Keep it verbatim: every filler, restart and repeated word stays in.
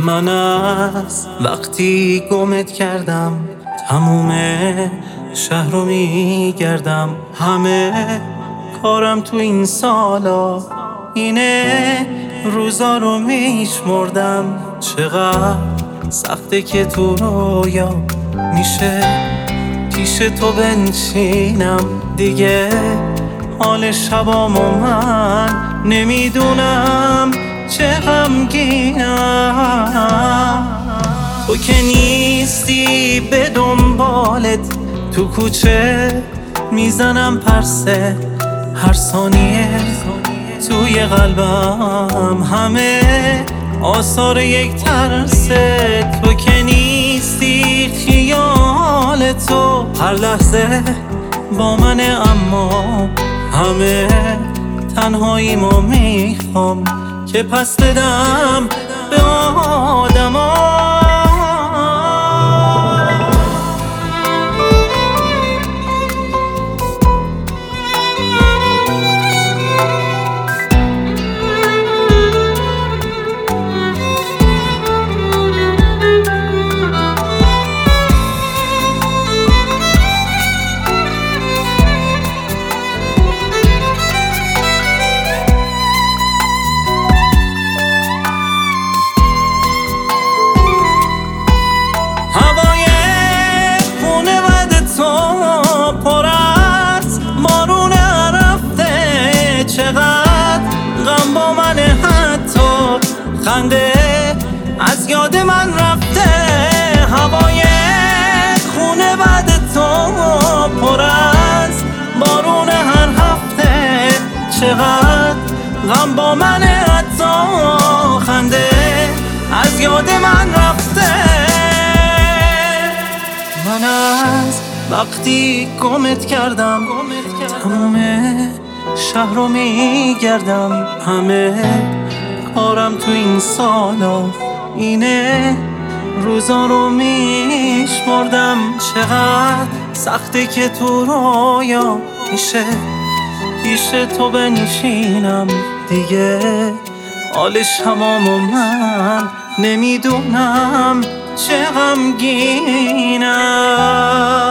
من از وقتی گمت کردم تموم شهر رو میگردم، همه کارم تو این سالا اینه، روزا رو میشمردم. چقدر سخته که تو رویا میشه پیش تو بنشینم، دیگه حال شبامو من نمیدونم چه غمگینم. تو که نیستی به دنبالت تو کوچه میزنم پرسه، هر ثانیه توی قلبم همه آثار یک ترسه. تو که نیستی خیال تو هر لحظه با منه، اما همه تنهاییمو میخوام که پس بدم به آدما. غم با من حتی خنده از یاد من رفته، هوای خونه بعد تو پر از بارون هر هفته. چقدر غم با من حتی خنده از یاد من رفته. من از وقتی گمت کردم تموم شهر رو میگردم، همه کارم تو این سالا اینه، روزا رو میشمردم. چقدر سخته که تو رویا میشه پیش تو بنشینم، دیگه حال شمامو من نمیدونم چه غمگینم.